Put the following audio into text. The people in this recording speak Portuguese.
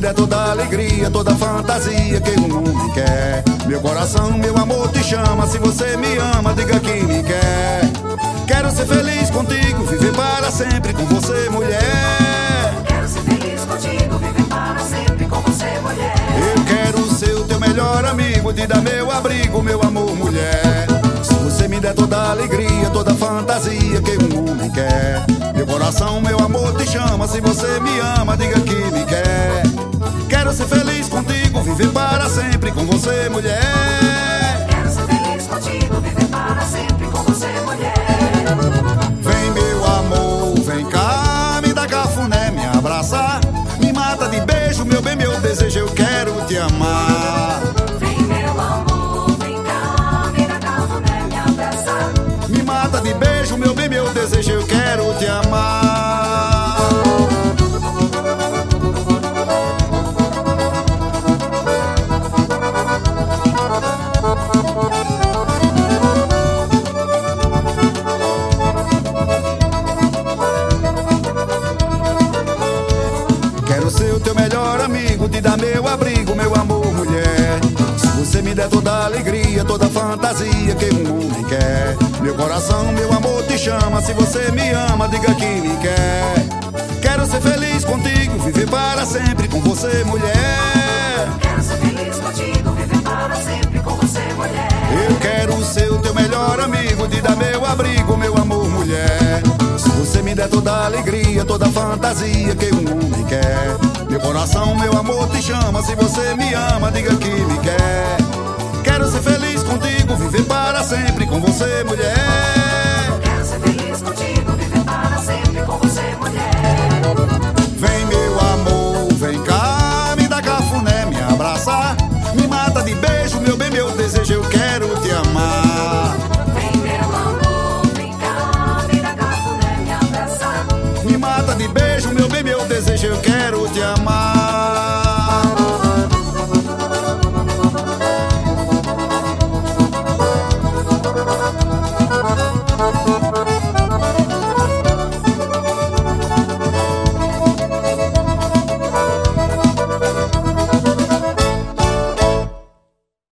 der toda a alegria, toda a fantasia que um homem quer. Meu coração, meu amor te chama. Se você me ama, diga que me quer. Quero ser feliz contigo, viver para sempre com você, mulher. Quero ser feliz contigo, viver para sempre com você, mulher. Eu quero ser o teu melhor amigo, te dar meu abrigo, meu amor, mulher. Se você me der toda a alegria, toda a fantasia que um homem quer. Meu coração, meu amor te chama. Se você me ama, diga que me quer. Quero ser feliz contigo, viver para sempre com você, mulher. Quero ser feliz contigo, viver para sempre com você, mulher. Vem meu amor, vem cá, me dá cafuné, me abraça. Me mata de beijo, meu bem, meu desejo, eu quero te amar. Vem meu amor, vem cá, me dá cafuné, me abraça. Me mata de beijo, meu bem, meu desejo, eu quero te amar. Quero ser o teu melhor amigo, te dar meu abrigo, meu amor, mulher. Se você me der toda a alegria, toda a fantasia que um homem quer. Meu coração, meu amor te chama. Se você me ama, diga que me quer. Quero ser feliz contigo, viver para sempre com você, mulher. Quero ser feliz contigo, viver para sempre com você, mulher. Eu quero ser o teu melhor amigo, te dar meu abrigo, meu amor, mulher. Se você me der toda a alegria, toda a fantasia que um homem quer. Meu coração, meu amor te chama. Se você me ama, diga que me quer. Quero ser feliz contigo, viver para sempre com você, mulher.